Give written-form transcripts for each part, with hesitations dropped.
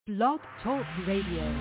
Blog Talk Radio.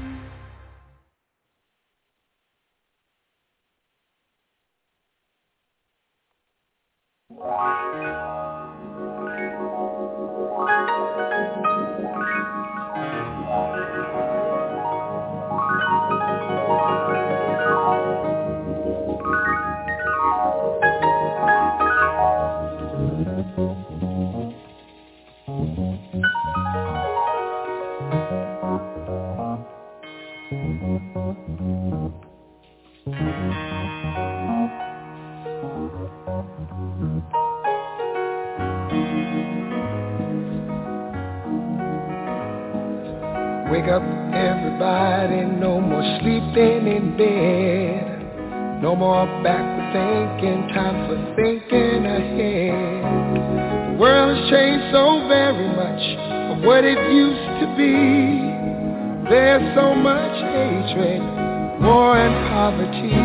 Wake up, everybody, no more sleeping in bed. No more backward thinking, time for thinking ahead. The world has changed so very much from what it used to be. There's so much hatred, war and poverty.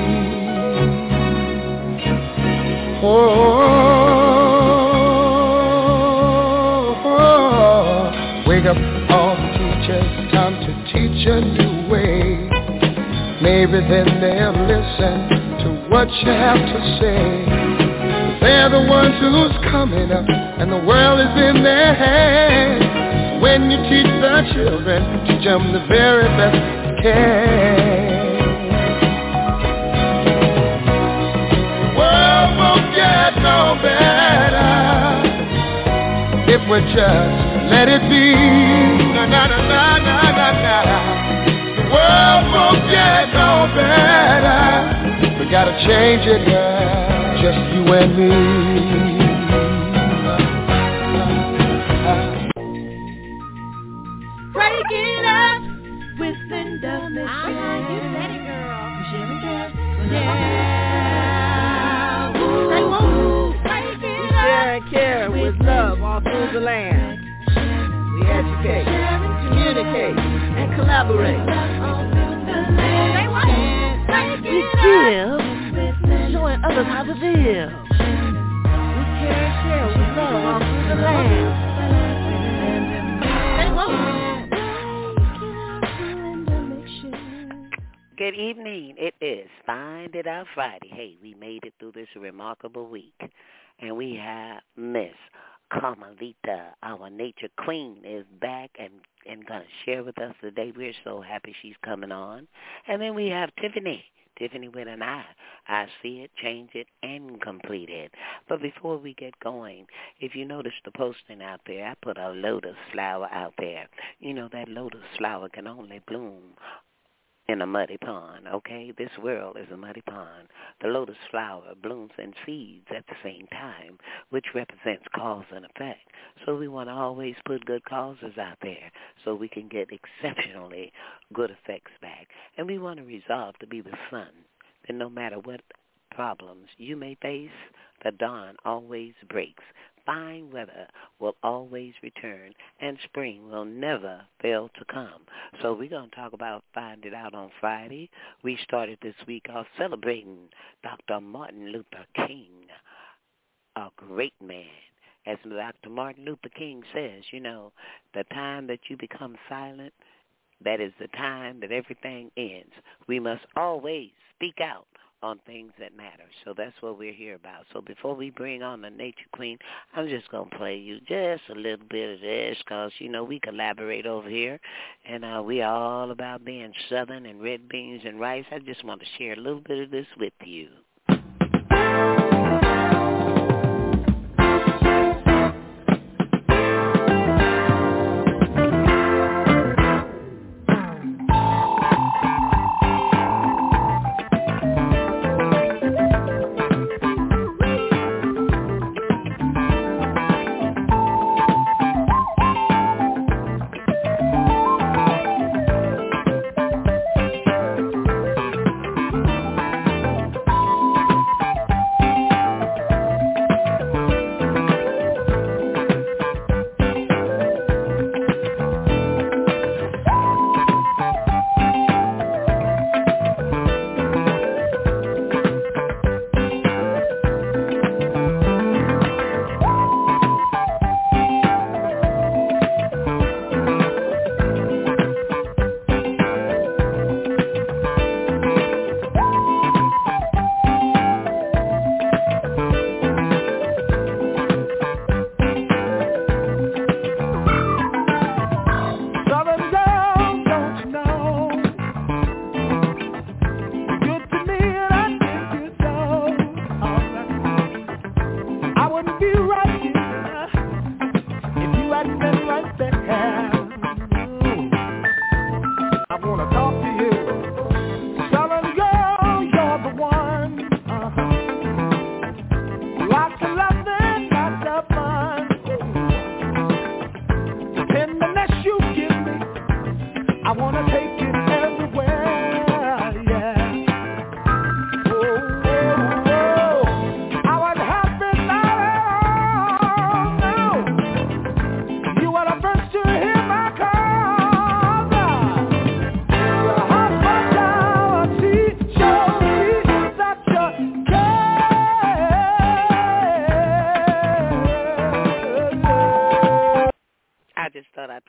Wake up all the teachers, time to teach a new way. Maybe then they'll listen to what you have to say. They're the ones who's coming up, and the world is in their hands. When you teach the children, teach them the very best you can. The world won't get no better if we just let it be. Na na na na na na na. The world won't get no better. We gotta change it, girl. Just you and me. Break it up with Linda Michelle. You said it, girl. Yeah. Say woo. Break it up. Share and care with love all through the land. We educate, communicate, and collaborate. We give, showing others how to live. We care and share with love all through the land. Good evening. It is Find It Out Friday. Hey, we made it through this remarkable week, and we have Miss Carmelita, our nature queen, is back and going to share with us today. We're so happy she's coming on. And then we have Tiffany with an I. I see it, change it, and complete it. But before we get going, if you notice the posting out there, I put a lotus flower out there. You know, that lotus flower can only bloom in a muddy pond, okay? This world is a muddy pond. The lotus flower blooms and seeds at the same time, which represents cause and effect. So we want to always put good causes out there so we can get exceptionally good effects back. And we want to resolve to be the sun, that no matter what problems you may face, the dawn always breaks. Fine weather will always return, and spring will never fail to come. So we're going to talk about Find It Out on Friday. We started this week off celebrating Dr. Martin Luther King, a great man. As Dr. Martin Luther King says, you know, the time that you become silent, that is the time that everything ends. We must always speak out on things that matter. So that's what we're here about. So before we bring on the Nature Queen, I'm just going to play you just a little bit of this because, you know, we collaborate over here, and we are all about being Southern and red beans and rice. I just want to share a little bit of this with you.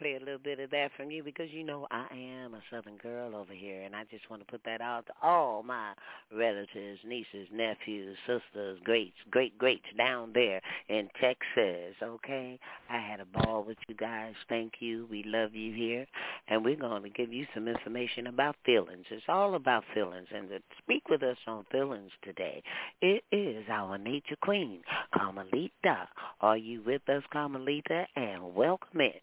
play a little bit of that from you because, you know, I am a Southern girl over here, and I just want to put that out to all my relatives, nieces, nephews, sisters, greats down there in Texas, okay? I had a ball with you guys. Thank you. We love you here, and we're going to give you some information about feelings. It's all about feelings, and to speak with us on feelings today, it is our nature queen, Carmelita. Are you with us, Carmelita? And welcome in.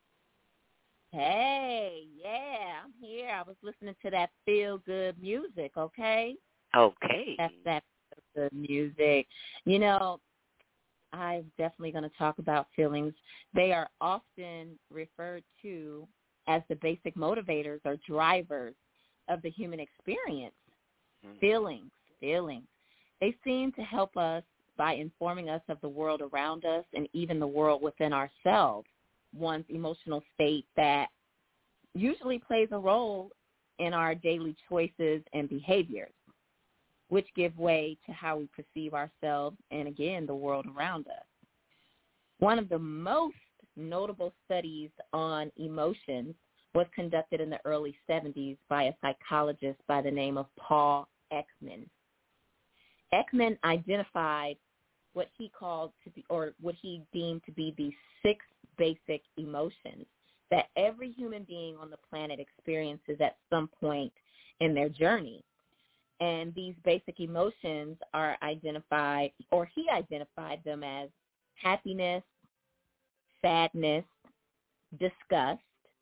Hey, yeah, I'm here. I was listening to that feel-good music, okay? Okay. That's that feel-good music. You know, I'm definitely going to talk about feelings. They are often referred to as the basic motivators or drivers of the human experience. Feelings. They seem to help us by informing us of the world around us and even the world within ourselves, one's emotional state that usually plays a role in our daily choices and behaviors, which give way to how we perceive ourselves and, again, the world around us. One of the most notable studies on emotions was conducted in the early 70s by a psychologist by the name of Paul Ekman. Ekman identified what he called to be, or what he deemed to be, the 6 basic emotions that every human being on the planet experiences at some point in their journey. And these basic emotions are identified, or he identified them as happiness, sadness, disgust,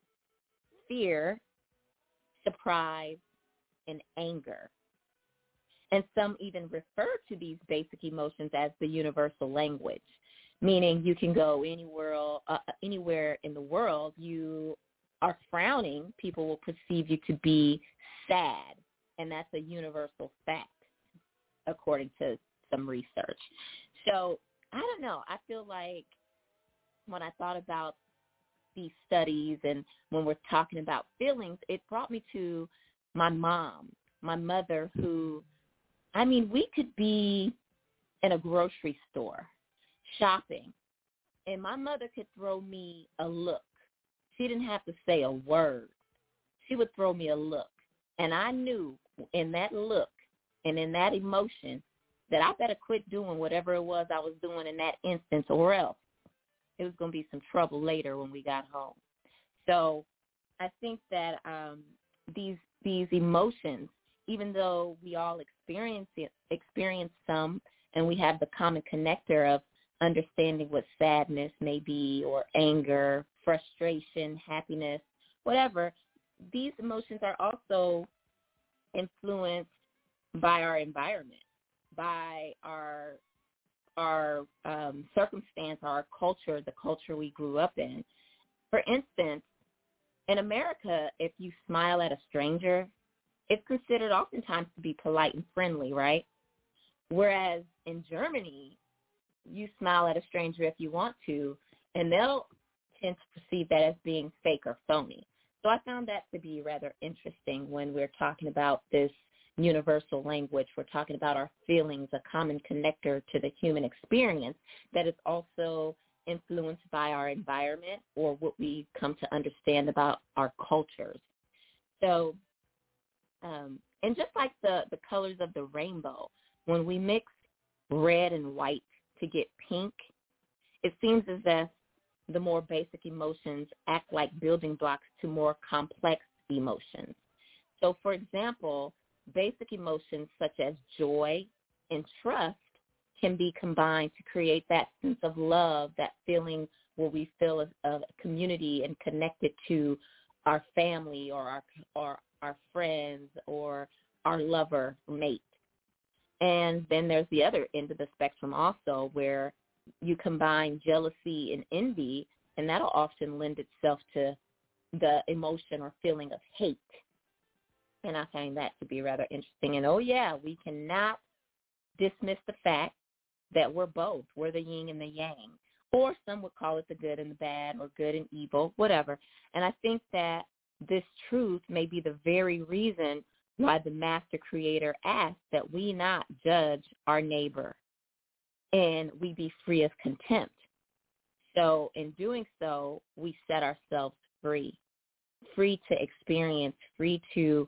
fear, surprise, and anger. And some even refer to these basic emotions as the universal language, meaning you can go anywhere in the world. You are frowning, people will perceive you to be sad, and that's a universal fact, according to some research. So I don't know. I feel like when I thought about these studies and when we're talking about feelings, it brought me to my mom, my mother, who, I mean, we could be in a grocery store shopping, and my mother could throw me a look. She didn't have to say a word. She would throw me a look, and I knew in that look and in that emotion that I better quit doing whatever it was I was doing in that instance, or else it was going to be some trouble later when we got home. So I think that these emotions, even though we all experience some, and we have the common connector of understanding what sadness may be, or anger, frustration, happiness, whatever, these emotions are also influenced by our environment, by our circumstance, our culture, the culture we grew up in. For instance, in America, if you smile at a stranger, it's considered oftentimes to be polite and friendly, right? Whereas in Germany, you smile at a stranger if you want to, and they'll tend to perceive that as being fake or phony. So I found that to be rather interesting when we're talking about this universal language. We're talking about our feelings, a common connector to the human experience that is also influenced by our environment, or what we come to understand about our cultures. So, and just like the colors of the rainbow, when we mix red and white to get pink, it seems as if the more basic emotions act like building blocks to more complex emotions. So, for example, basic emotions such as joy and trust can be combined to create that sense of love, that feeling where we feel a community and connected to our family or our friends or our lover mate. And then there's the other end of the spectrum also, where you combine jealousy and envy, and that'll often lend itself to the emotion or feeling of hate. And I find that to be rather interesting. And, oh, yeah, we cannot dismiss the fact that we're both. We're the yin and the yang. Or some would call it the good and the bad, or good and evil, whatever. And I think that this truth may be the very reason why the Master Creator asked that we not judge our neighbor and we be free of contempt. So in doing so, we set ourselves free to experience, free to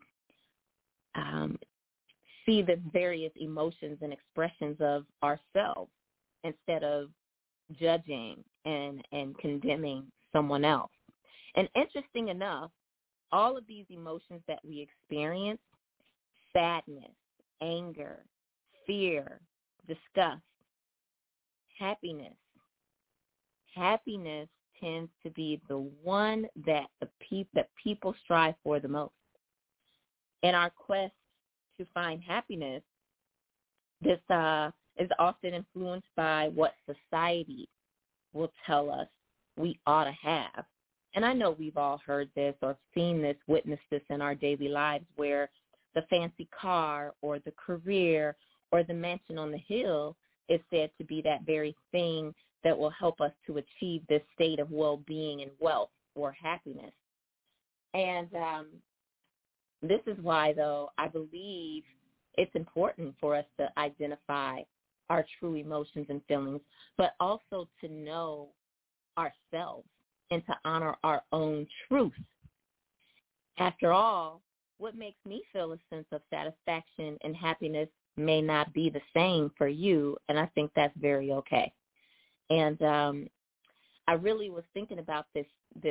see the various emotions and expressions of ourselves instead of judging and condemning someone else. And interesting enough, all of these emotions that we experience, sadness, anger, fear, disgust, happiness tends to be the one that people strive for the most. In our quest to find happiness, this is often influenced by what society will tell us we ought to have. And I know we've all heard this or seen this, witnessed this in our daily lives, where the fancy car or the career or the mansion on the hill is said to be that very thing that will help us to achieve this state of well-being and wealth or happiness. And this is why, though, I believe it's important for us to identify our true emotions and feelings, but also to know ourselves and to honor our own truth. After all, what makes me feel a sense of satisfaction and happiness may not be the same for you, and I think that's very okay. And I really was thinking about this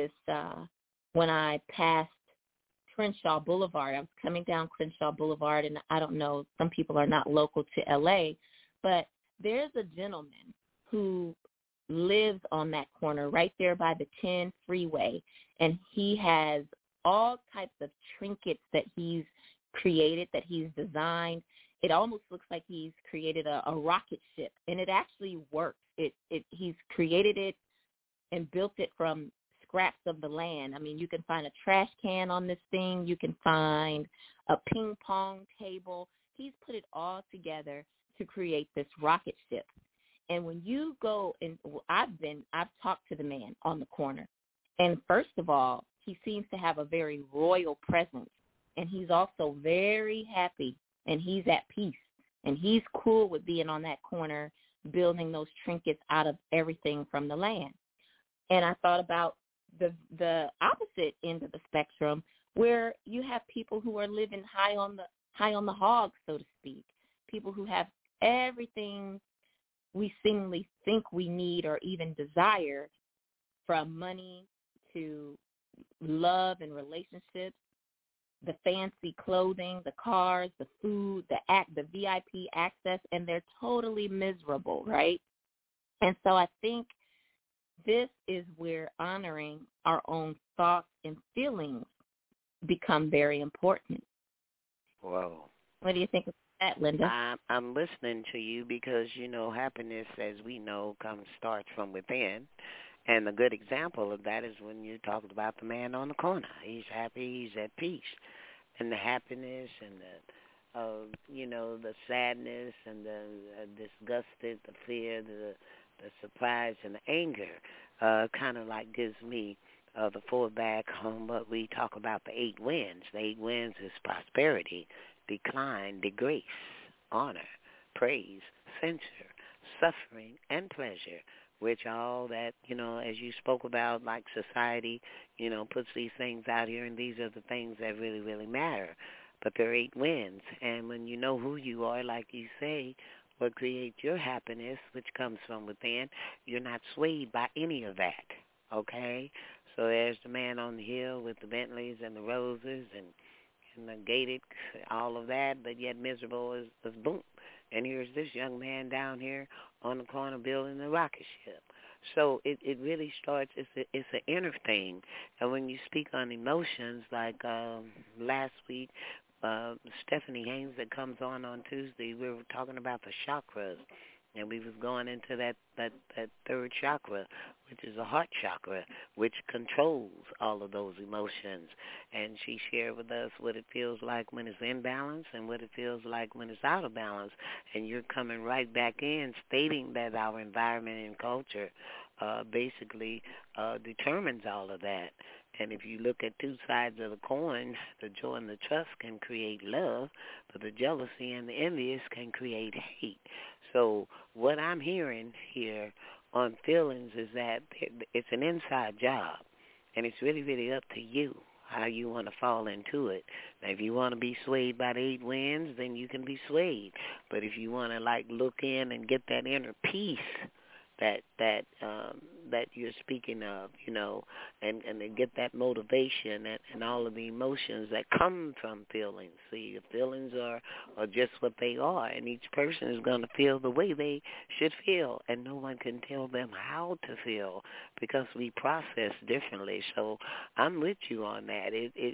when I passed Crenshaw Boulevard. I was coming down Crenshaw Boulevard, and I don't know, some people are not local to L.A., but there's a gentleman who lives on that corner right there by the 10 freeway, and he has all types of trinkets that he's created, that he's designed. It almost looks like he's created a rocket ship, and it actually works. He's created it and built it from scraps of the land. I mean, you can find a trash can on this thing. You can find a ping pong table. He's put it all together to create this rocket ship. And when you go, and I've talked to the man on the corner, and first of all, he seems to have a very royal presence, and he's also very happy, and he's at peace, and he's cool with being on that corner, building those trinkets out of everything from the land. And I thought about the opposite end of the spectrum, where you have people who are living high on the hog, so to speak, people who have everything we seemingly think we need or even desire, from money to love and relationships, the fancy clothing, the cars, the food, the VIP access, and they're totally miserable, right? And so I think this is where honoring our own thoughts and feelings become very important. Whoa. What do you think of that, Linda? I'm listening to you because, happiness, as we know, starts from within. And a good example of that is when you talked about the man on the corner. He's happy, he's at peace. And the happiness and the sadness and the disgusted, the fear, the surprise and the anger kind of like gives me the fallback on what we talk about, the 8 wins. The 8 wins is prosperity, decline, disgrace, honor, praise, censure, suffering, and pleasure, which all that, as you spoke about, like society, puts these things out here, and these are the things that really, really matter. But there are 8 wins, and when you know who you are, like you say, what creates your happiness, which comes from within, you're not swayed by any of that, okay? So there's the man on the hill with the Bentleys and the roses and the gated, all of that, but yet miserable as boom. And here's this young man down here on the corner building a rocket ship. So it really starts, it's an inner thing. And when you speak on emotions, like last week, Stephanie Haynes that comes on Tuesday, we were talking about the chakras, and we was going into that third chakra, which is a heart chakra, which controls all of those emotions. And she shared with us what it feels like when it's in balance and what it feels like when it's out of balance. And you're coming right back in, stating that our environment and culture basically determines all of that. And if you look at 2 sides of the coin, the joy and the trust can create love, but the jealousy and the envious can create hate. So what I'm hearing here on feelings is that it's an inside job. And it's really, really up to you how you want to fall into it. Now, if you want to be swayed by the 8 winds, then you can be swayed. But if you want to, like, look in and get that inner peace that you're speaking of, you know, and then get that motivation and all of the emotions that come from feelings. See, the feelings are just what they are, and each person is going to feel the way they should feel, and no one can tell them how to feel because we process differently. So I'm with you on that.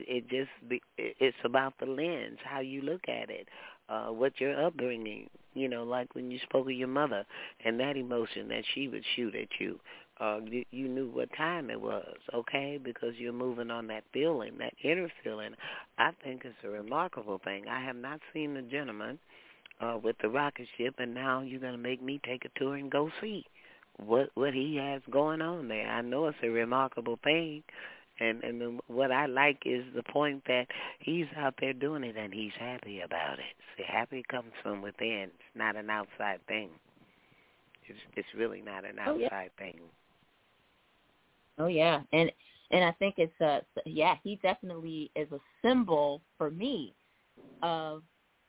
It's about the lens, how you look at it. What your upbringing, you know, like when you spoke of your mother and that emotion that she would shoot at you, you knew what time it was, okay, because you're moving on that feeling, that inner feeling. I think it's a remarkable thing. I have not seen the gentleman with the rocket ship, and now you're going to make me take a tour and go see what he has going on there. I know it's a remarkable thing. And what I like is the point that he's out there doing it and he's happy about it. See, happy comes from within. It's not an outside thing. It's really not an outside thing. Oh yeah, and I think it's he definitely is a symbol for me of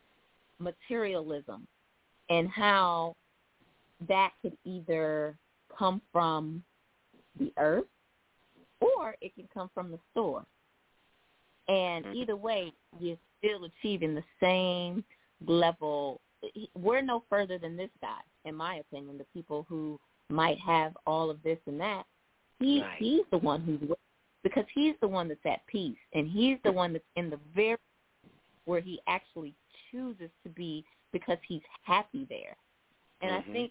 materialism and how that could either come from the earth or it can come from the store. And either way, you're still achieving the same level. We're no further than this guy, in my opinion, the people who might have all of this and that. He's the one because he's the one that's at peace, and he's the one that's in the very where he actually chooses to be because he's happy there. And I think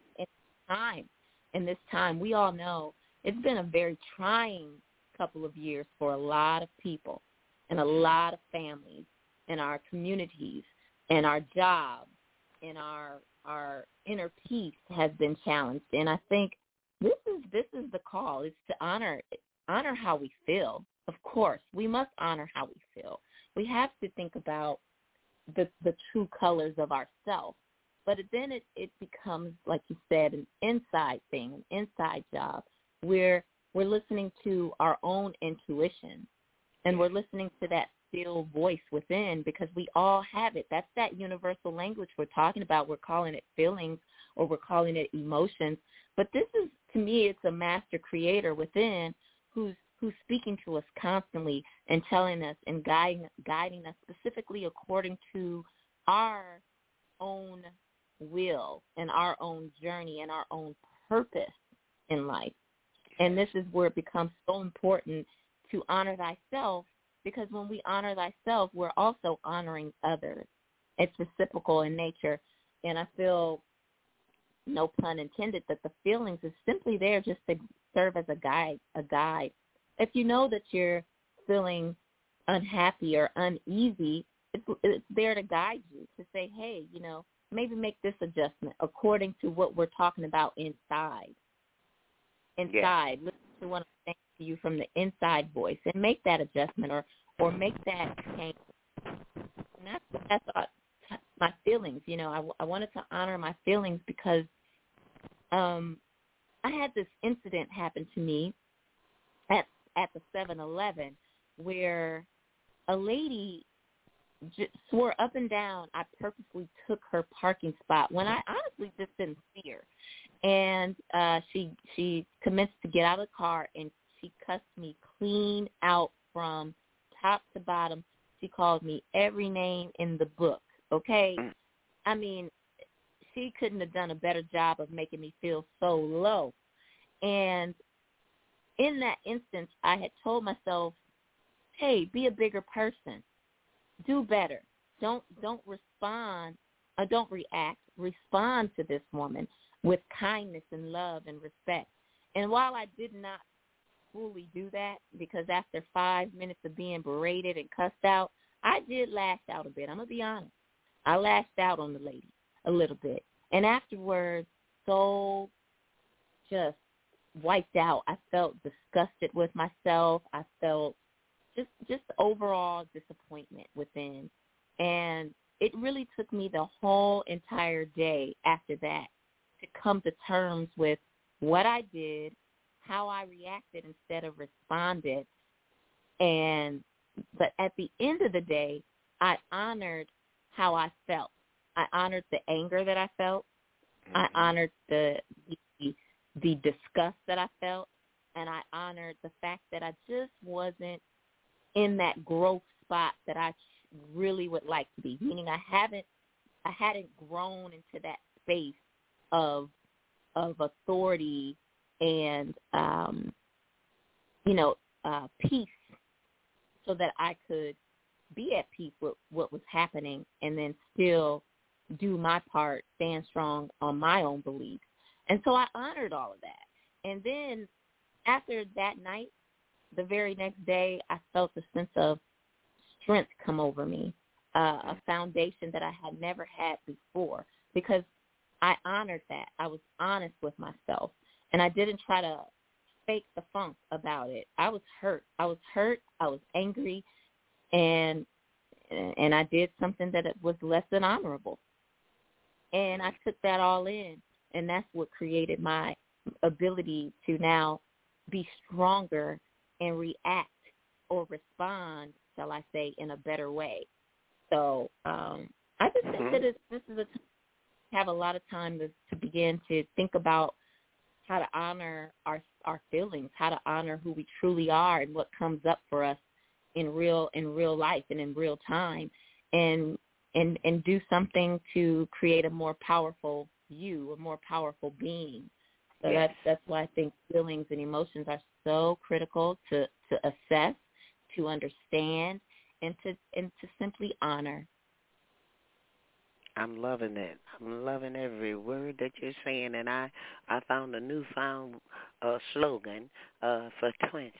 in this time, we all know it's been a very trying couple of years for a lot of people and a lot of families in our communities and our jobs and our inner peace has been challenged. And I think this is the call. It's to honor how we feel. Of course, we must honor how we feel. We have to think about the true colors of ourselves. But then it becomes, like you said, an inside thing, an inside job. We're listening to our own intuition, and we're listening to that still voice within because we all have it. That's that universal language we're talking about. We're calling it feelings or we're calling it emotions. But this is, to me, it's a master creator within who's speaking to us constantly and telling us and guiding us specifically according to our own will and our own journey and our own purpose in life. And this is where it becomes so important to honor thyself, because when we honor thyself, we're also honoring others. It's reciprocal in nature. And I feel, no pun intended, that the feelings is simply there just to serve as a guide. If you know that you're feeling unhappy or uneasy, it's there to guide you, to say, hey, maybe make this adjustment according to what we're talking about inside. Listen to what I'm saying to you from the inside voice and make that adjustment or make that change. And that's my feelings. I wanted to honor my feelings because I had this incident happen to me at the 7-Eleven where a lady swore up and down I purposely took her parking spot when I honestly just didn't see her. And she commenced to get out of the car, and she cussed me clean out from top to bottom. She called me every name in the book, okay? I mean, she couldn't have done a better job of making me feel so low. And in that instance, I had told myself, hey, be a bigger person. Do better. Don't respond or don't react. Respond to this woman with kindness and love and respect. And while I did not fully do that, because after 5 minutes of being berated and cussed out, I did lash out a bit. I'm going to be honest. I lashed out on the lady a little bit. And afterwards, so just wiped out. I felt disgusted with myself. I felt just overall disappointment within. And it really took me the whole entire day after that to come to terms with what I did how I reacted instead of responded. But at the end of the day, I honored how I felt. I honored the anger that I felt. I honored the disgust that I felt, and I honored the fact that I just wasn't in that growth spot that I really would like to be. Meaning, I hadn't grown into that space of authority and peace, so that I could be at peace with what was happening, and then still do my part, stand strong on my own beliefs. And so I honored all of that. And then after that night, the very next day, I felt a sense of strength come over me, a foundation that I had never had before, because I honored that. I was honest with myself, and I didn't try to fake the funk about it. I was hurt. I was angry, and I did something that was less than honorable. And I took that all in, and that's what created my ability to now be stronger and react or respond, shall I say, in a better way. So I just think that this is have a lot of time to begin to think about how to honor our feelings, how to honor who we truly are and what comes up for us in real life and in real time, and do something to create a more powerful you, a more powerful being. So that's why I think feelings and emotions are so critical to assess, to understand, and to simply honor. I'm loving it. I'm loving every word that you're saying, and I found a newfound slogan for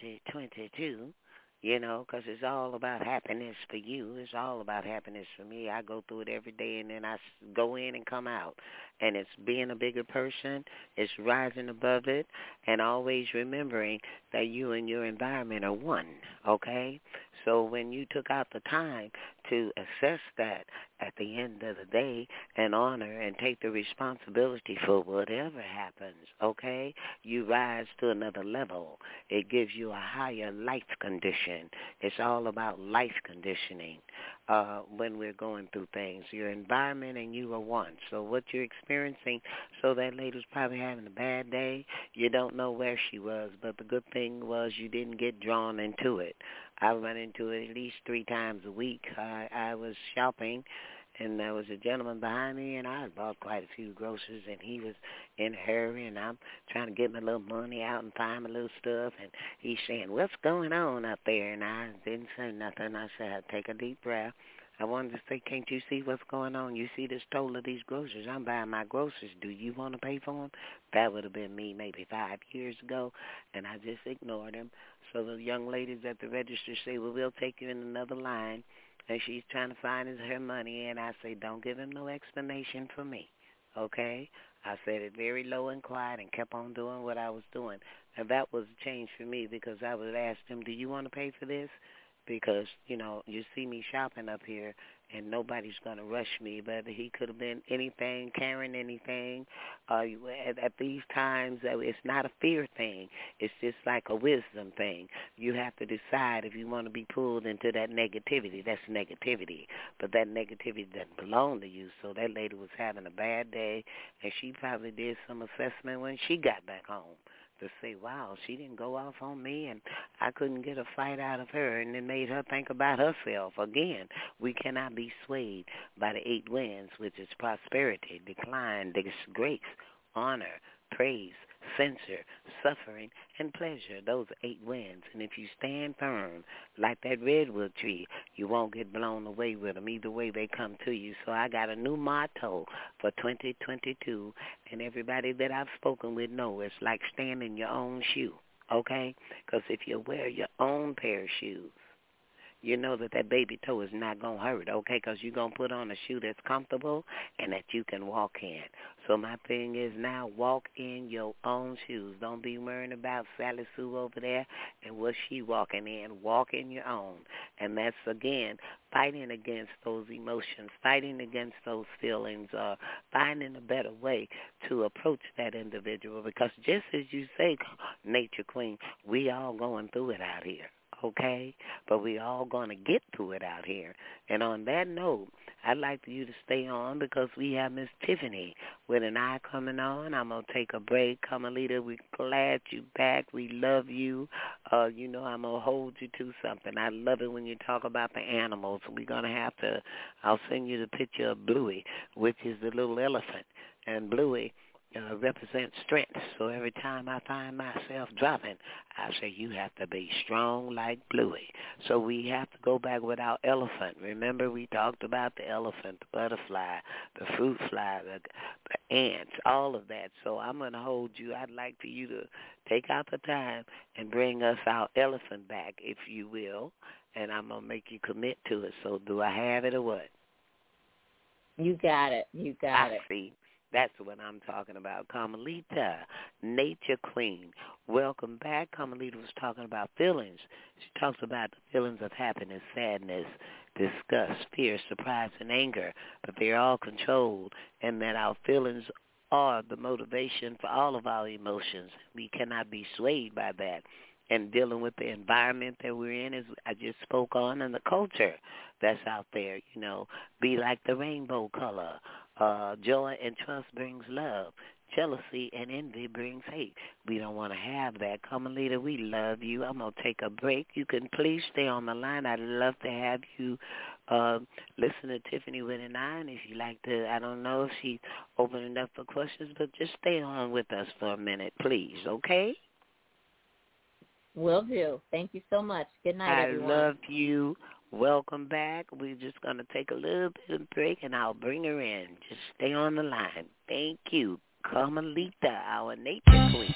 2022. Because it's all about happiness for you. It's all about happiness for me. I go through it every day, and then I go in and come out. And it's being a bigger person. It's rising above it, and always remembering that you and your environment are one, okay? So when you took out the time to assess that at the end of the day and honor and take the responsibility for whatever happens, okay, you rise to another level. It gives you a higher life condition. It's all about life conditioning when we're going through things. Your environment and you are one. So what you're experiencing, so that lady's probably having a bad day. You don't know where she was, but the good thing was you didn't get drawn into it. I run into it at least 3 times a week. I was shopping, and there was a gentleman behind me, and I had bought quite a few groceries, and he was in a hurry, and I'm trying to get my little money out and find my little stuff, and he's saying, "What's going on up there?" And I didn't say nothing. I said, "Take a deep breath." I wanted to say, "Can't you see what's going on? You see this total of these groceries. I'm buying my groceries. Do you want to pay for them?" That would have been me maybe 5 years ago, and I just ignored him. So the young ladies at the register say, "Well, we'll take you in another line." And she's trying to find her money, and I say, "Don't give him no explanation for me, okay?" I said it very low and quiet and kept on doing what I was doing. And that was a change for me, because I would ask him, "Do you want to pay for this?" Because, you see me shopping up here, and nobody's going to rush me, but he could have been anything, carrying anything. At these times, it's not a fear thing. It's just like a wisdom thing. You have to decide if you want to be pulled into that negativity. That's negativity, but that negativity doesn't belong to you. So that lady was having a bad day, and she probably did some assessment when she got back home, to say, wow, she didn't go off on me, and I couldn't get a fight out of her, and it made her think about herself. Again, we cannot be swayed by the 8 winds, which is prosperity, decline, disgrace, honor, praise, censure, suffering, and pleasure. Those 8 winds. And if you stand firm like that redwood tree, you won't get blown away with them. Either way, they come to you. So I got a new motto for 2022, and everybody that I've spoken with know it's like standing in your own shoe, okay? Because if you wear your own pair of shoes, you know that baby toe is not going to hurt, okay, because you're going to put on a shoe that's comfortable and that you can walk in. So my thing is now walk in your own shoes. Don't be worrying about Sally Sue over there and what she walking in. Walk in your own. And that's, again, fighting against those emotions, fighting against those feelings, finding a better way to approach that individual. Because just as you say, Nature Queen, we all going through it out here. Okay, but we all going to get through it out here. And on that note, I'd like for you to stay on because we have Miss Tiffany with an eye coming on. I'm going to take a break. Carmelita, we're glad you back. We love you. You know, I'm going to hold you to something. I love it when you talk about the animals. We're going to have to, I'll send you the picture of Bluey, which is the little elephant. And Bluey represents strength. So every time I find myself dropping, I say, you have to be strong like Bluey. So we have to go back with our elephant. Remember, we talked about the elephant, the butterfly, the fruit fly, the ants, all of that. So I'm going to hold you. I'd like for you to take out the time and bring us our elephant back, if you will, and I'm going to make you commit to it. So do I have it or what? You got it. You got it. See. That's what I'm talking about. Carmelita, Nature Queen. Welcome back. Carmelita was talking about feelings. She talks about the feelings of happiness, sadness, disgust, fear, surprise, and anger, but they're all controlled, and that our feelings are the motivation for all of our emotions. We cannot be swayed by that. And dealing with the environment that we're in, as I just spoke on, and the culture that's out there, you know, be like the rainbow color. Joy and trust brings love. Jealousy and envy brings hate. We don't want to have that. Carmelita, we love you. I'm going to take a break. You can please stay on the line. I'd love to have you listen to Tiffany with an eye. And if you like to, I don't know if she's opening up for questions, but just stay on with us for a minute, please, okay? Will do. Thank you so much. Good night, everyone. I love you. Welcome back. We're just going to take a little bit of a break, and I'll bring her in. Just stay on the line. Thank you. Carmelita, our Nature Queen.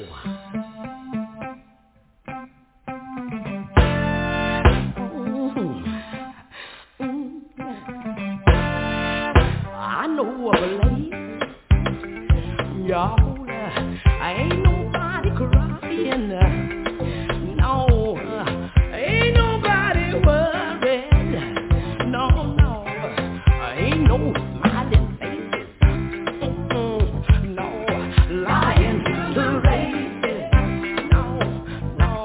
I know of a lady, y'all, I ain't nobody crying, no, ain't nobody worried, no, ain't no smiling faces, no, lying to the races, no,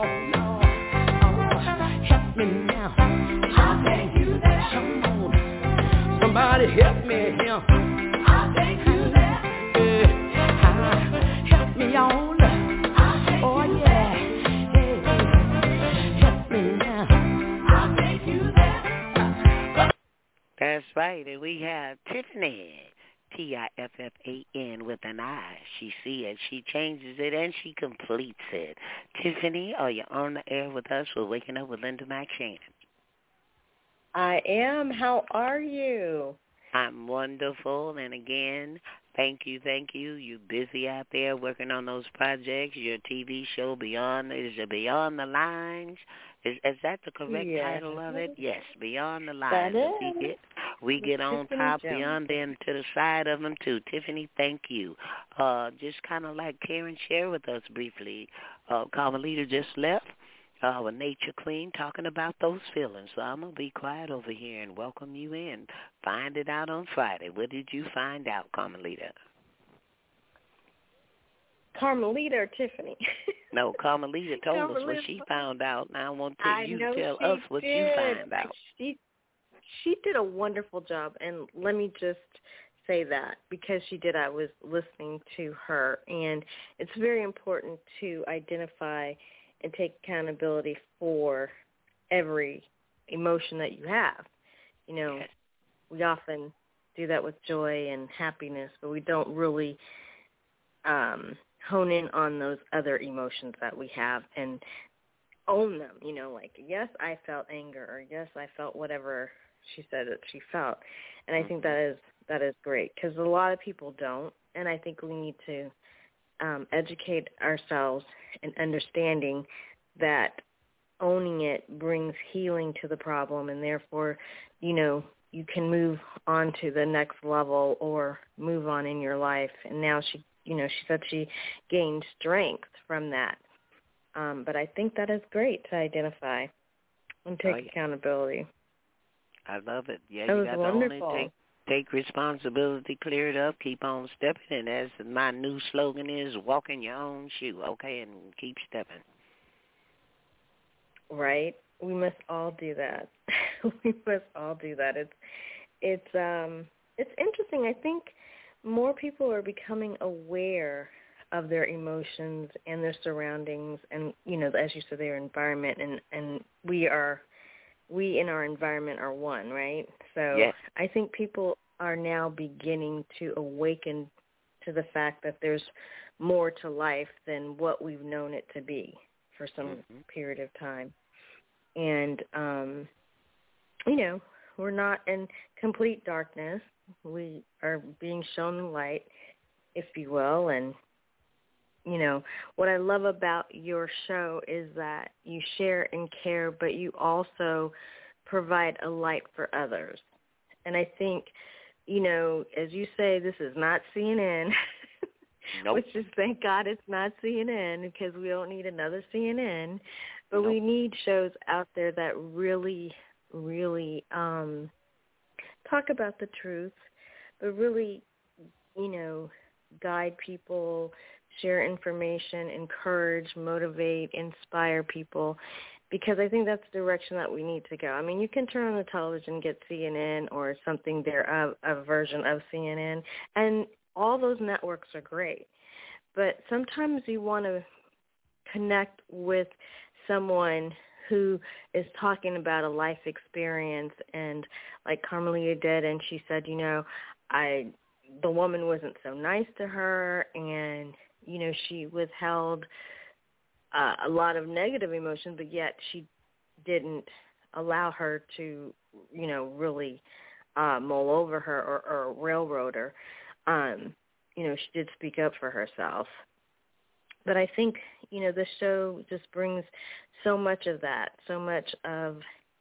help me now, I'll take you there, come on, somebody help me here. I'll take you there. Help me on. Oh yeah. Help me now. I'll take you there. That's right. And we have Tiffany, Tiffan with an I. She sees it, she changes it, and she completes it. Tiffany, are you on the air with us? We're waking up with Linda McShannon. I am. How are you? I'm wonderful, and again, thank you. You're busy out there working on those projects. Your TV show, Beyond the Lines. Is that the correct title of it? Yes, Beyond the Lines. That is. We get on Tiffany top, Jones. beyond them, to the side of them, too. Tiffany, thank you. Just kind of like Karen, share with us briefly. Carmelita just left. Our Nature Queen talking about those feelings. So I'm going to be quiet over here and welcome you in. Find it out on Friday. What did you find out, Carmelita? Carmelita or Tiffany? No, Carmelita told us what she found out. Now I want you to tell us what you found out. She did a wonderful job, and let me just say that because she did, I was listening to her, and it's very important to identify and take accountability for every emotion that you have. You know, yes. We often do that with joy and happiness, but we don't really hone in on those other emotions that we have and own them. You know, like, yes, I felt anger, or yes, I felt whatever she said that she felt. And I think that is great because a lot of people don't, and I think we need to educate ourselves in understanding that owning it brings healing to the problem, and therefore, you can move on to the next level or move on in your life. And now she said she gained strength from that. But I think that is great to identify and take accountability. I love it. Yeah, that you was got wonderful. to only take responsibility, clear it up, keep on stepping. And as my new slogan is, walk in your own shoe, okay, and keep stepping. Right. We must all do that. We must all do that. It's interesting. I think more people are becoming aware of their emotions and their surroundings, and as you said, their environment, and we in our environment are one, right? So yes. I think people are now beginning to awaken to the fact that there's more to life than what we've known it to be for some period of time. And, we're not in complete darkness. We are being shown the light, if you will. And, what I love about your show is that you share and care, but you also provide a light for others. And I think, as you say, this is not CNN. Nope. Which is, thank God it's not CNN, because we don't need another CNN. But we need shows out there that really, really talk about the truth, but really, guide people, share information, encourage, motivate, inspire people, because I think that's the direction that we need to go. I mean, you can turn on the television and get CNN or something thereof, a version of CNN, and all those networks are great. But sometimes you want to connect with someone who is talking about a life experience, and like Carmelita did, and she said, the woman wasn't so nice to her, and, she withheld a lot of negative emotions, but yet she didn't allow her to, really mull over her or railroad her. She did speak up for herself. But I think, the show just brings so much of that, so much of,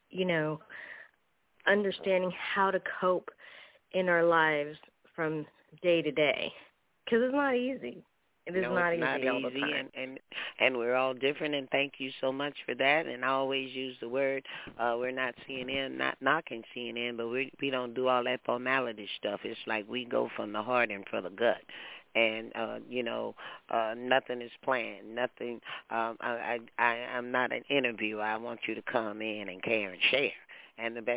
understanding how to cope in our lives from day to day. Because it's not easy. It is not easy all the time. And we're all different, and thank you so much for that. And I always use the word, we're not CNN, not knocking CNN, but we don't do all that formality stuff. It's like we go from the heart and for the gut. And, nothing is planned. Nothing. I'm not an interviewer. I want you to come in and care and share. And the best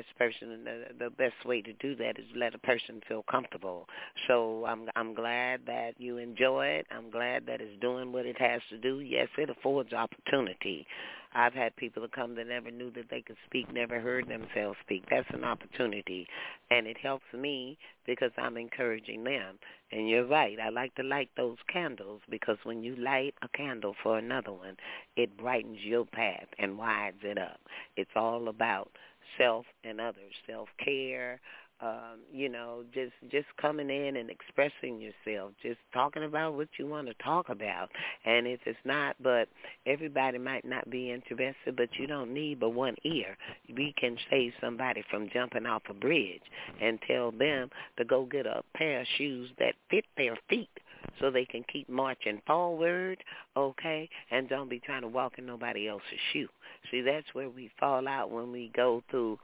way to do that is let a person feel comfortable. So I'm glad that you enjoy it. I'm glad that it's doing what it has to do. Yes, it affords opportunity. I've had people that come that never knew that they could speak, never heard themselves speak. That's an opportunity. And it helps me because I'm encouraging them. And you're right. I like to light those candles, because when you light a candle for another one, it brightens your path and widens it up. It's all about self and others, self-care, just coming in and expressing yourself, just talking about what you want to talk about. And if it's not, but everybody might not be interested, but you don't need but one ear. We can save somebody from jumping off a bridge and tell them to go get a pair of shoes that fit their feet so they can keep marching forward, okay, and don't be trying to walk in nobody else's shoe. See, that's where we fall out when we go through,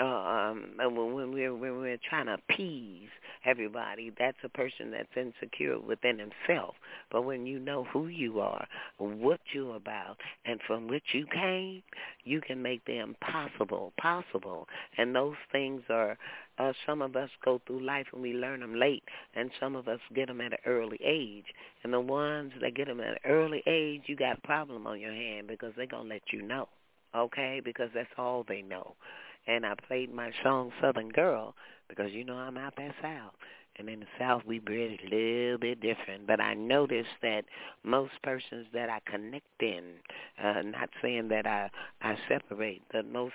when we're trying to appease everybody. That's a person that's insecure within himself. But when you know who you are, what you're about, and from which you came, you can make the impossible possible. And those things are, some of us go through life and we learn them late, and some of us get them at an early age. And the ones that get them at an early age, you got a problem on your hand, because they're going to let you know, okay, because that's all they know. And I played my song Southern Girl because, I'm out there South. And in the South, we breed a little bit different. But I noticed that most persons that I connect in, not saying that I separate, but most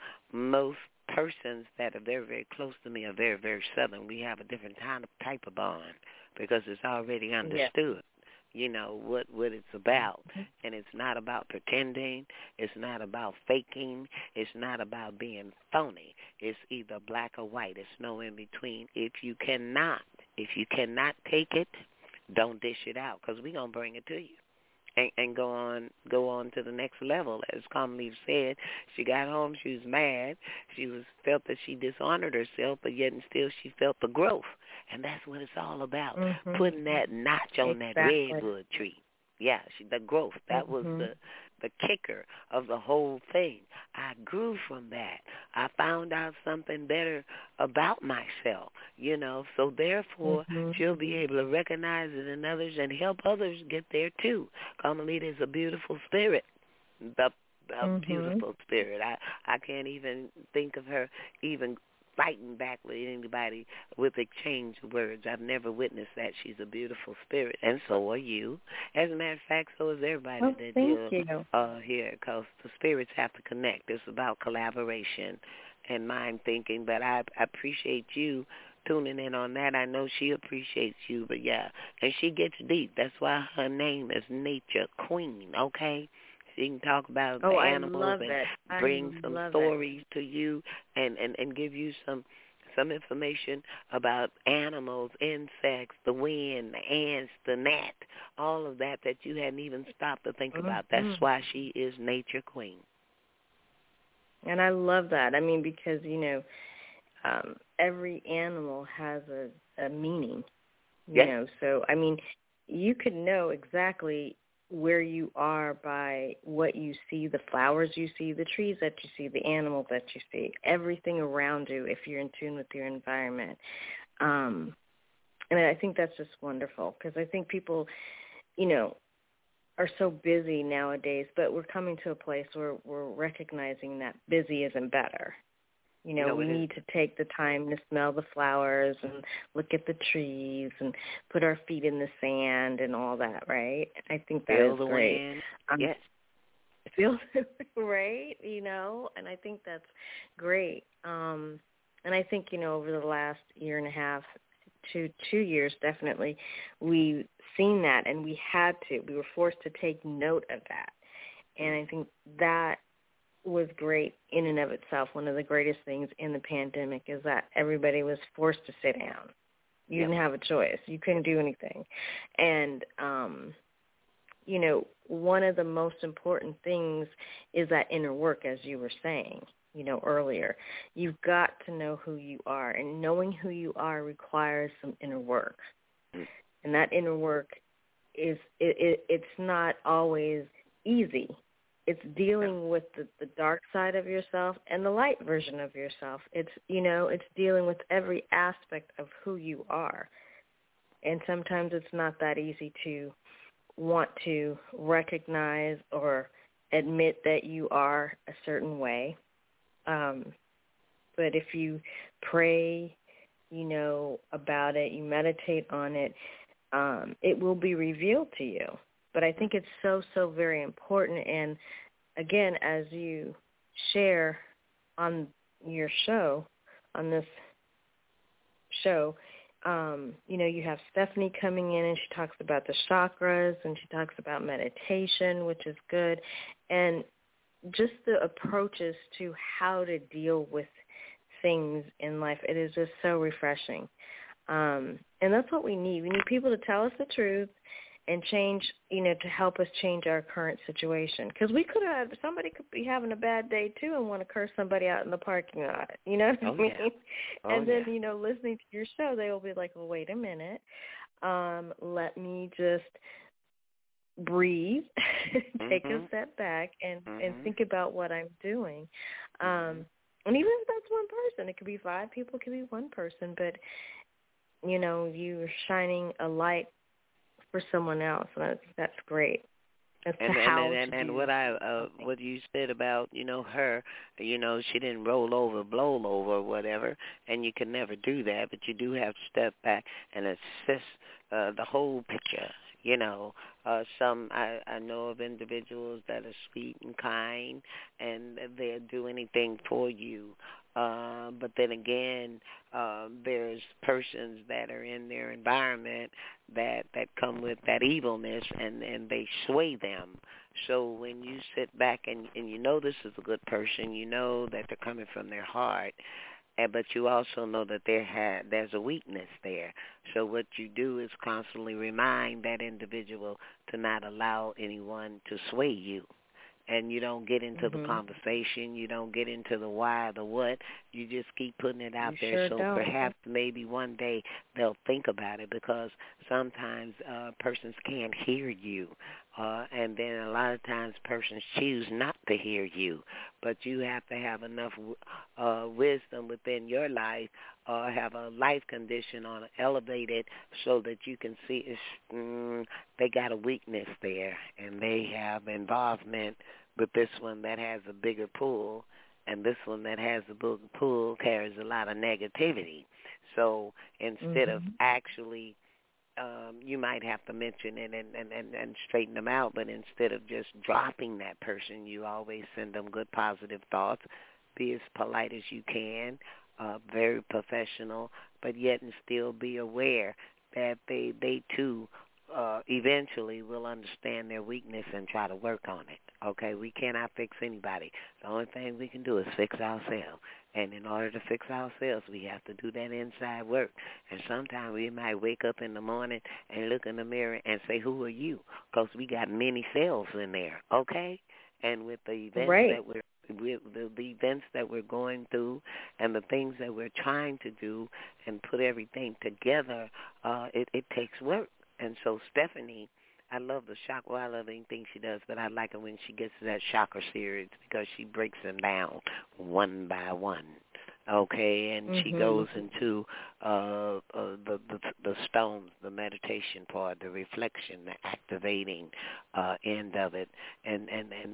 persons that are very, very close to me are very, very Southern. We have a different type of bond because it's already understood. you know, what it's about. And it's not about pretending. It's not about faking. It's not about being phony. It's either black or white. It's no in between. If you cannot take it, don't dish it out, because we're going to bring it to you. And go on to the next level. As Carmelita said, she got home, she was mad, felt that she dishonored herself, but yet and still she felt the growth. And that's what it's all about, putting that notch on that redwood tree. Yeah, the growth. That was the kicker of the whole thing. I grew from that. I found out something better about myself, you know, so therefore she'll be able to recognize it in others and help others get there too. Carmelita is a beautiful spirit, a beautiful spirit. I can't even think of her even fighting back with anybody with exchange words. I've never witnessed that. She's a beautiful spirit, and so are you. As a matter of fact, so is everybody that deals here, because the spirits have to connect. It's about collaboration and mind thinking, but I appreciate you tuning in on that. I know she appreciates you, but yeah, and she gets deep. That's why her name is Nature Queen, okay? She can talk about the animals and bring some stories to you and give you some information about animals, insects, the wind, the ants, the gnat, all of that you hadn't even stopped to think about. That's why she is Nature Queen. And I love that. I mean, because, you know, every animal has a meaning, you know. So, I mean, you could know exactly where you are by what you see, the flowers you see, the trees that you see, the animals that you see, everything around you if you're in tune with your environment. And I think that's just wonderful, because I think people, you know, are so busy nowadays, but we're coming to a place where we're recognizing that busy isn't better. You know, we need to take the time to smell the flowers and look at the trees and put our feet in the sand and all that, right? I think that is great. Yes. Feel right, you know, and I think that's great. And I think, you know, over the last year and a half to 2 years, definitely, we've seen that, and we were forced to take note of that. And I think that was great in and of itself. One of the greatest things in the pandemic is that everybody was forced to sit down. You didn't have a choice. You couldn't do anything. And, you know, one of the most important things is that inner work, as you were saying, you know, earlier. You've got to know who you are, and knowing who you are requires some inner work. And that inner work it's not always easy. It's dealing with the dark side of yourself and the light version of yourself. It's, you know, it's dealing with every aspect of who you are. And sometimes it's not that easy to want to recognize or admit that you are a certain way. But if you pray, you know, about it, you meditate on it, it will be revealed to you. But I think it's so, so very important. And, again, as you share on your show, on this show, you know, you have Stephanie coming in, and she talks about the chakras, and she talks about meditation, which is good, and just the approaches to how to deal with things in life. It is just so refreshing. And that's what we need. We need people to tell us the truth and change, you know, to help us change our current situation. Because somebody could be having a bad day, too, and want to curse somebody out in the parking lot. You know what I mean? And then, you know, listening to your show, they will be like, well, wait a minute. Let me just breathe, take a step back, and think about what I'm doing. And even if that's one person, it could be 5 people, it could be one person, but, you know, you're shining a light for someone else. That's great. And what you said about, you know, her, you know, she didn't roll over, blow over, or whatever, and you can never do that, but you do have to step back and assess the whole picture. You know, I know of individuals that are sweet and kind, and they'll do anything for you. But then again, there's persons that are in their environment that come with that evilness, and they sway them. So when you sit back and you know this is a good person, you know that they're coming from their heart, but you also know that there's a weakness there. So what you do is constantly remind that individual to not allow anyone to sway you. And you don't get into the conversation. You don't get into the why or the what. You just keep putting it out there. So perhaps maybe one day they'll think about it, because sometimes persons can't hear you. And then a lot of times persons choose not to hear you. But you have to have enough wisdom within your life, or have a life condition on elevated, so that you can see they got a weakness there, and they have involvement with this one that has a bigger pull, and this one that has a bigger pull carries a lot of negativity. So instead of actually, you might have to mention it and straighten them out, but instead of just dropping that person, you always send them good positive thoughts. Be as polite as you can, very professional, but yet and still be aware that they too eventually will understand their weakness and try to work on it. Okay, we cannot fix anybody. The only thing we can do is fix ourselves. And in order to fix ourselves, we have to do that inside work. And sometimes we might wake up in the morning and look in the mirror and say, who are you? Because we got many selves in there, okay? And with the events the events that we're going through and the things that we're trying to do and put everything together, it takes work. And so Stephanie, I love the shock. Well, I love anything she does, but I like it when she gets to that shocker series, because she breaks them down one by one. Okay, and she goes into the stones, the meditation part, the reflection, the activating end of it, and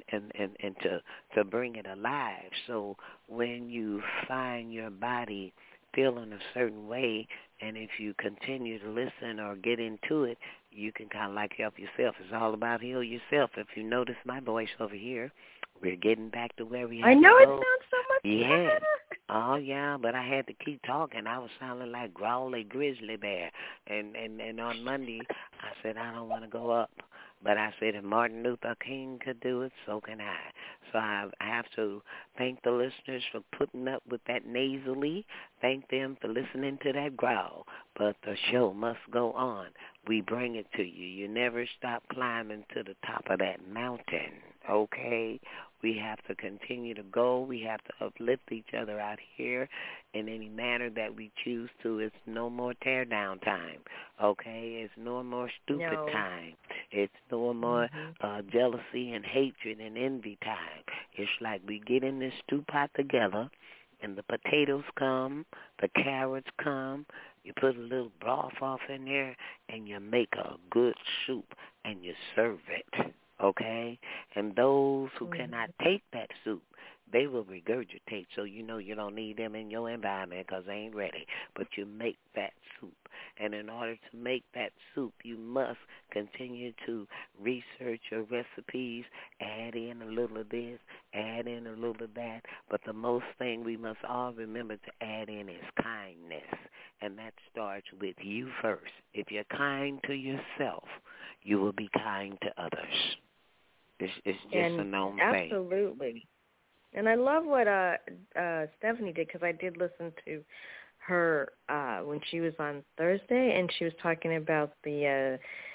to bring it alive. So when you find your body feeling a certain way, and if you continue to listen or get into it, you can kind of like help yourself. It's all about heal yourself. If you notice my voice over here, we're getting back to where we have to go. I know it sounds so much better. Oh, yeah, but I had to keep talking. I was sounding like growly grizzly bear. And on Monday, I said, I don't want to go up. But I said, if Martin Luther King could do it, so can I. So I have to thank the listeners for putting up with that nasally. Thank them for listening to that growl. But the show must go on. We bring it to you. You never stop climbing to the top of that mountain, okay? We have to continue to go. We have to uplift each other out here in any manner that we choose to. It's no more tear down time, okay? It's no more stupid time. It's no more jealousy and hatred and envy time. It's like we get in this stew pot together, and the potatoes come, the carrots come, you put a little broth off in there, and you make a good soup, and you serve it, okay? And those who cannot take that soup, they will regurgitate, so you know you don't need them in your environment because they ain't ready. But you make that soup. And in order to make that soup, you must continue to research your recipes, add in a little of this, add in a little of that. But the most thing we must all remember to add in is kindness. And that starts with you first. If you're kind to yourself, you will be kind to others. It's just a known thing. Absolutely. And I love what Stephanie did, because I did listen to her when she was on Thursday, and she was talking about the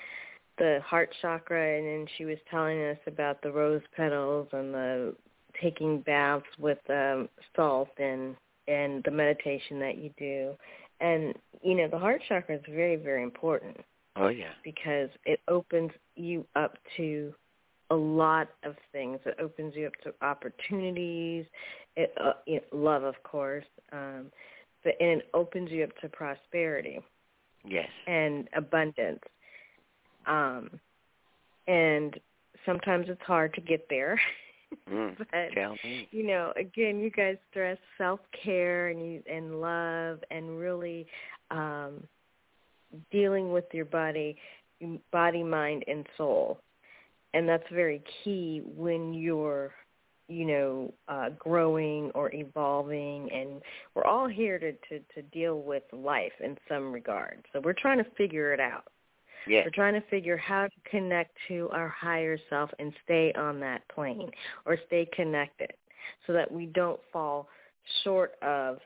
heart chakra, and then she was telling us about the rose petals and the taking baths with salt and the meditation that you do. And, you know, the heart chakra is very, very important. Oh, yeah. Because it opens you up to a lot of things. It opens you up to opportunities, love, of course, and it opens you up to prosperity. Yes. And abundance. And sometimes it's hard to get there. But, tell me. you know, again, you guys stress self-care and love and really dealing with your body, mind, and soul. And that's very key when you're growing or evolving, and we're all here to deal with life in some regard. So we're trying to figure it out. Yeah. We're trying to figure how to connect to our higher self and stay on that plane or stay connected so that we don't fall short of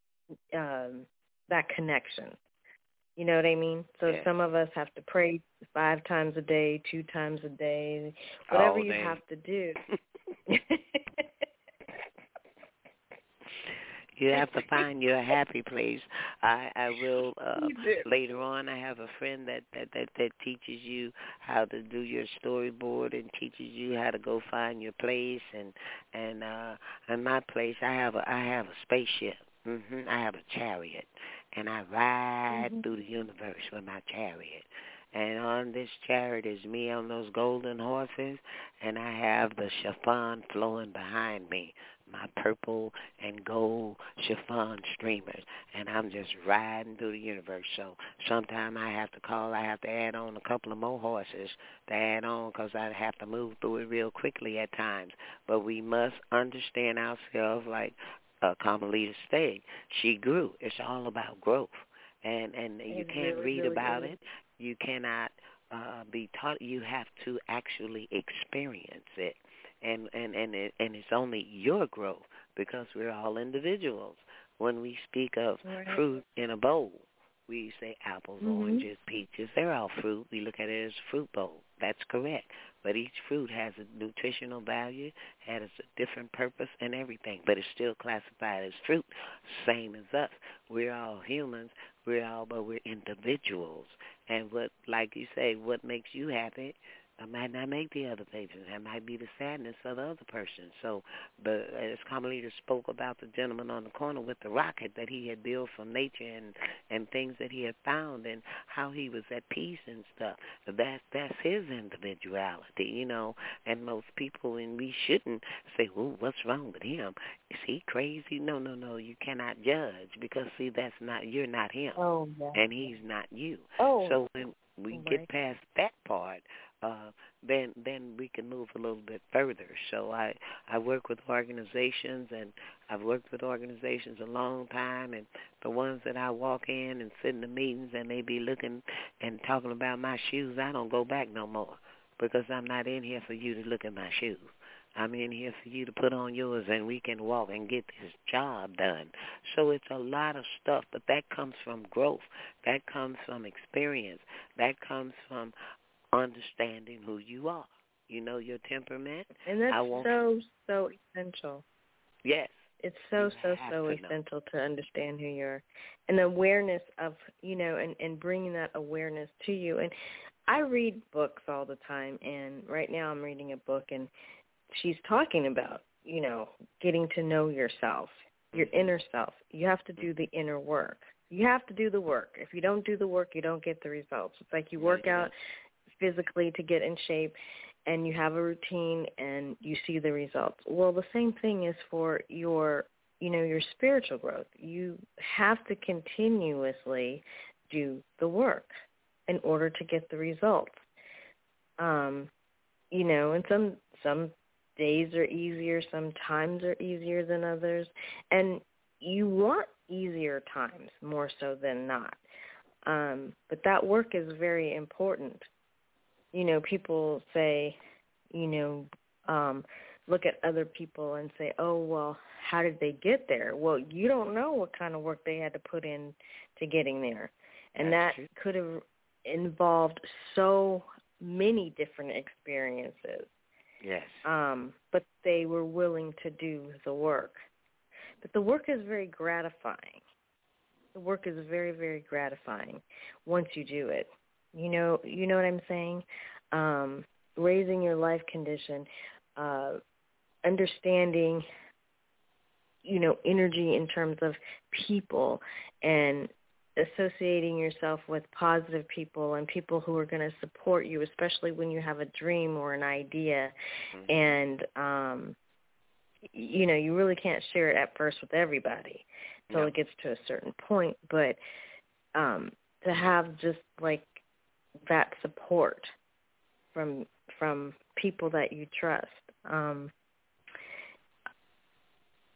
that connection. You know what I mean? So yeah. Some of us have to pray 5 times a day, 2 times a day, whatever you have to do. You have to find your happy place. I will later on. I have a friend that teaches you how to do your storyboard and teaches you how to go find your place. And my place, I have a spaceship. I have a chariot, and I ride through the universe with my chariot. And on this chariot is me on those golden horses, and I have the chiffon flowing behind me, my purple and gold chiffon streamers, and I'm just riding through the universe. So sometime I have to add on a couple of more horses to add on because I have to move through it real quickly at times. But we must understand ourselves like Carmelita said. She grew. It's all about growth. And you can't read about it. You cannot be taught. You have to actually experience it, and it's only your growth because we're all individuals. When we speak of fruit in a bowl, we say apples, oranges, peaches. They're all fruit. We look at it as a fruit bowl. That's correct. But each fruit has a nutritional value, has a different purpose and everything, but it's still classified as fruit, same as us. We're all humans. But we're individuals. And what, like you say, what makes you happy might not make the other person. That might be the sadness of the other person. So, as Carmelita spoke about the gentleman on the corner with the rocket that he had built from nature and things that he had found and how he was at peace and stuff, that's his individuality, And most people, and we shouldn't say, "Ooh, what's wrong with him? Is he crazy?" No. You cannot judge because, see, you're not him, and he's not you. So when we get past that part, then we can move a little bit further. So I work with organizations, and I've worked with organizations a long time, and the ones that I walk in and sit in the meetings and they be looking and talking about my shoes, I don't go back no more because I'm not in here for you to look at my shoes. I'm in here for you to put on yours, and we can walk and get this job done. So it's a lot of stuff, but that comes from growth. That comes from experience. That comes from understanding who you are. Your temperament. And that's so essential. Yes. It's so essential to understand who you are. And awareness of, and bringing that awareness to you. And I read books all the time, and right now I'm reading a book, and she's talking about, getting to know yourself, your inner self. You have to do the inner work. You have to do the work. If you don't do the work, you don't get the results. It's like you work out physically to get in shape, and you have a routine, and you see the results. Well, the same thing is for your spiritual growth. You have to continuously do the work in order to get the results. And some days are easier, some times are easier than others, and you want easier times more so than not. But that work is very important. People say, look at other people and say, oh, well, how did they get there? Well, you don't know what kind of work they had to put in to getting there. And that could have involved so many different experiences. Yes. But they were willing to do the work. But the work is very gratifying. The work is very, very gratifying once you do it. You know what I'm saying? Raising your life condition, understanding, energy in terms of people, and associating yourself with positive people and people who are going to support you, especially when you have a dream or an idea. And, you really can't share it at first with everybody until it gets to a certain point. But to have just like that support from people that you trust,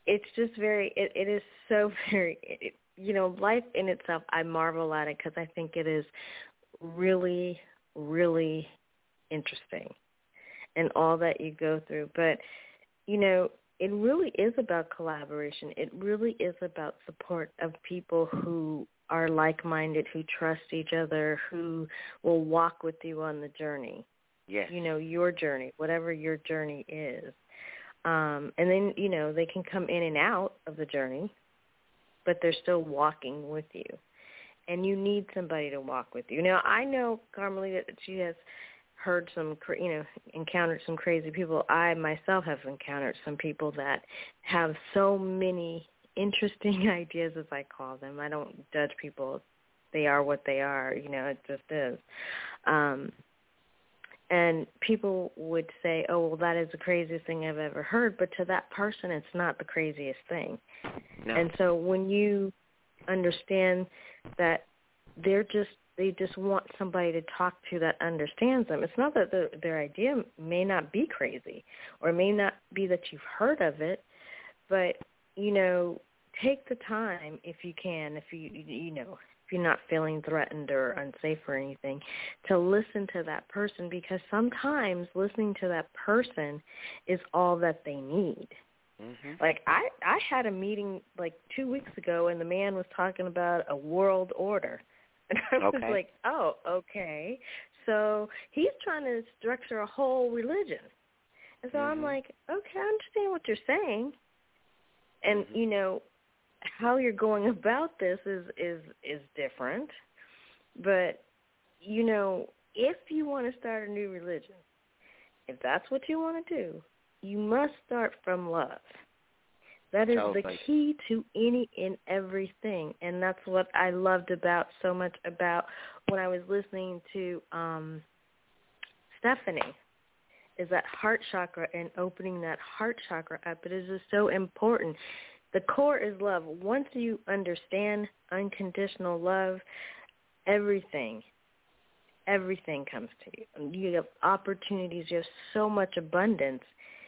it's just very, it is so very, life in itself, I marvel at it because I think it is really, really interesting and all that you go through. But, it really is about collaboration. It really is about support of people who are like-minded, who trust each other, who will walk with you on the journey. Yes. Your journey, whatever your journey is. And then, they can come in and out of the journey, but they're still walking with you. And you need somebody to walk with you. Now, I know Carmelita, that she has heard some, encountered some crazy people. I myself have encountered some people that have so many interesting ideas, as I call them. I don't judge people. They are what they are. It just is. And people would say, oh, well, that is the craziest thing I've ever heard. But to that person, it's not the craziest thing. No. And so when you understand that they just want somebody to talk to that understands them. It's not that their idea may not be crazy or may not be that you've heard of it, but, take the time if you can, if you're not feeling threatened or unsafe or anything, to listen to that person, because sometimes listening to that person is all that they need. Mm-hmm. Like I had a meeting like 2 weeks ago, and the man was talking about a world order. And I was like, oh, okay. So he's trying to structure a whole religion. And so I'm like, okay, I understand what you're saying. And, how you're going about this is different. But, if you want to start a new religion, if that's what you want to do, you must start from love. That is the key to any and everything, and that's what I loved so much about when I was listening to Stephanie, is that heart chakra and opening that heart chakra up. It is just so important. The core is love. Once you understand unconditional love, everything comes to you. You have opportunities. You have so much abundance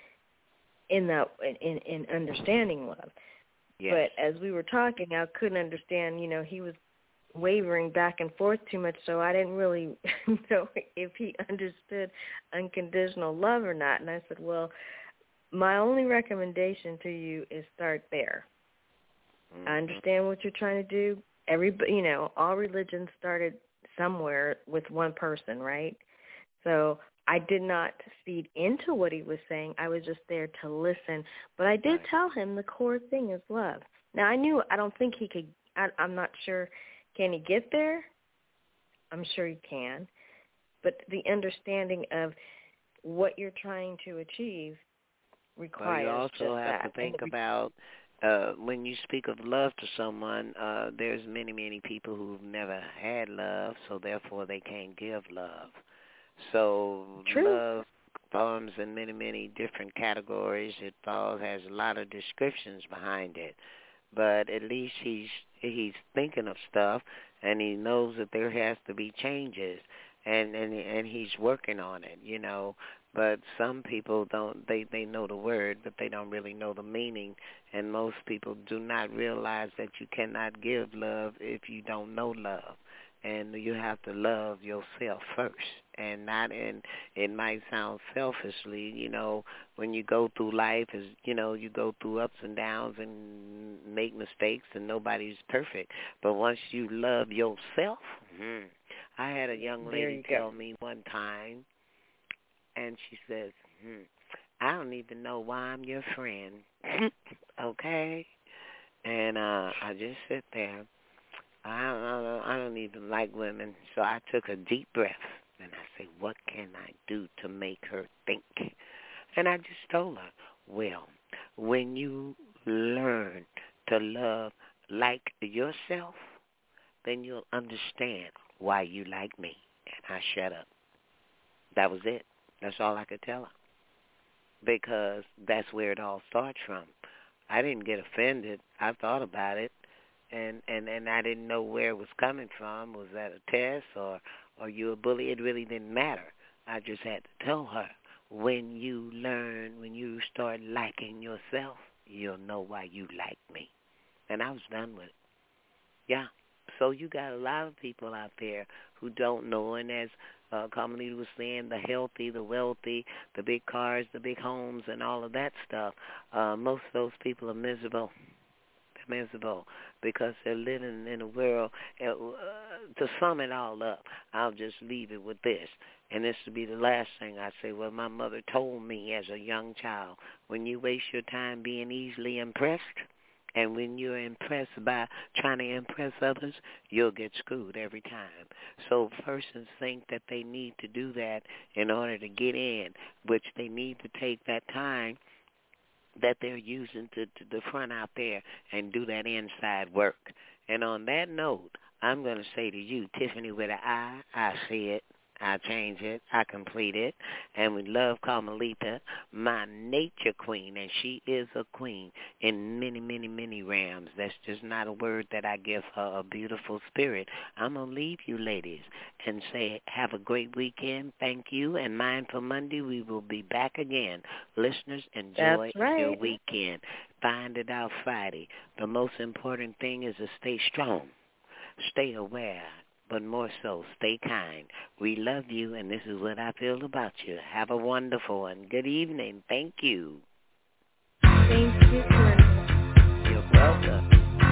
in understanding love. Yes. But as we were talking, I couldn't understand, he was wavering back and forth too much, so I didn't really know if he understood unconditional love or not. And I said, well, my only recommendation to you is start there. I understand what you're trying to do. Everybody, all religions started somewhere with one person, right? So I did not feed into what he was saying. I was just there to listen. But I did tell him the core thing is love. Now, I don't think he could, I'm not sure, can he get there? I'm sure he can. But the understanding of what you're trying to achieve requires you also just have that. to think about when you speak of love to someone, there's many, many people who've never had love, so therefore they can't give love. So love forms in many, many different categories. It has a lot of descriptions behind it. But at least he's thinking of stuff, and he knows that there has to be changes, and he's working on it, But some people don't. They know the word, but they don't really know the meaning. And most people do not realize that you cannot give love if you don't know love. And you have to love yourself first, and not in. It might sound selfishly, when you go through life, you go through ups and downs and make mistakes, and nobody's perfect. But once you love yourself, I had a young lady tell me one time, and she says, I don't even know why I'm your friend, okay? And I just sit there. I don't even like women, so I took a deep breath, and I said, what can I do to make her think? And I just told her, well, when you learn to love like yourself, then you'll understand why you like me. And I shut up. That was it. That's all I could tell her, because that's where it all starts from. I didn't get offended. I thought about it. And I didn't know where it was coming from. Was that a test or you a bully? It really didn't matter. I just had to tell her, when you start liking yourself, you'll know why you like me. And I was done with it. Yeah. So you got a lot of people out there who don't know, and as Carmelita was saying, the healthy, the wealthy, the big cars, the big homes, and all of that stuff, most of those people are miserable. They're miserable because they're living in a world. To sum it all up, I'll just leave it with this, and this will be the last thing I say. Well, my mother told me as a young child, when you waste your time being easily impressed, and when you're impressed by trying to impress others, you'll get screwed every time. So persons think that they need to do that in order to get in, which they need to take that time that they're using to the front out there and do that inside work. And on that note, I'm going to say to you, Tiffany with an I say it, I change it, I complete it, and we love Carmelita, my nature queen, and she is a queen in many, many, many realms. That's just not a word that I give her, a beautiful spirit. I'm going to leave you ladies and say have a great weekend. Thank you, and Mindful Monday, we will be back again. Listeners, enjoy your weekend. Find It Out Friday. The most important thing is to stay strong, stay aware, but more so, stay kind. We love you, and this is what I feel about you. Have a wonderful and good evening. Thank you. Thank you, Glenn. You're welcome.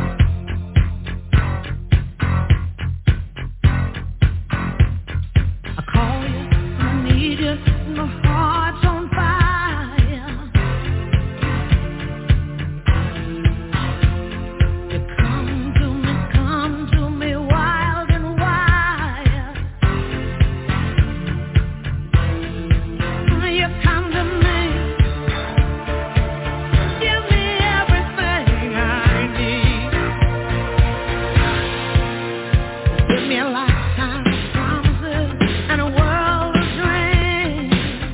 I call you, I need you, my heart's on fire. Come to me wild and wild. You come to me, give me everything I need. Give me a lifetime of promises and a world of dreams.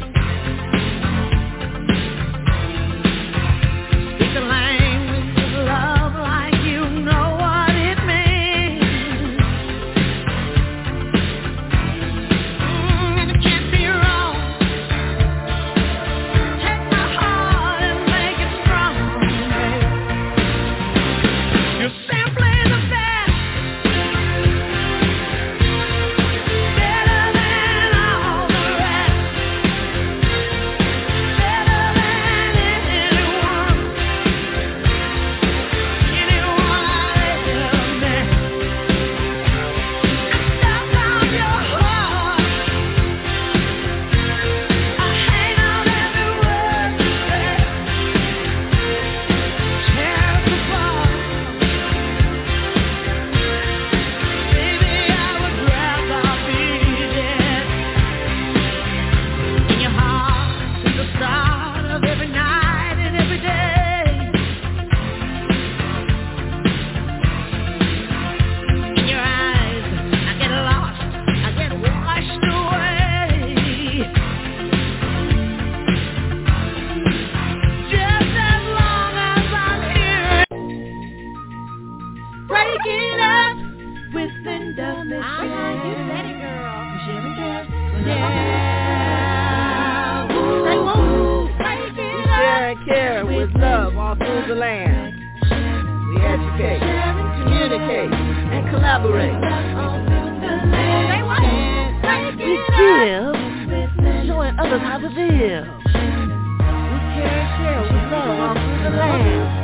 Speak the language of love like you know what it means. And it can't be wrong. Take my heart and make it strong. You're simply the best, better than all the rest, better than anyone I ever met. I step out your heart, I hang on every word you say, tear us apart. Baby, I would rather be dead. In your heart is the start of every night and every day. In your eyes, I get lost, I get washed away. Just as long as I'm here. Break it up with Linda Michelle. You said it, girl. Yeah. Say woo. Break it Share up and care with love all through the land. We educate, communicate, and collaborate. Say what? Break We it up. give, showing others how to live. We care and share with love all through the land.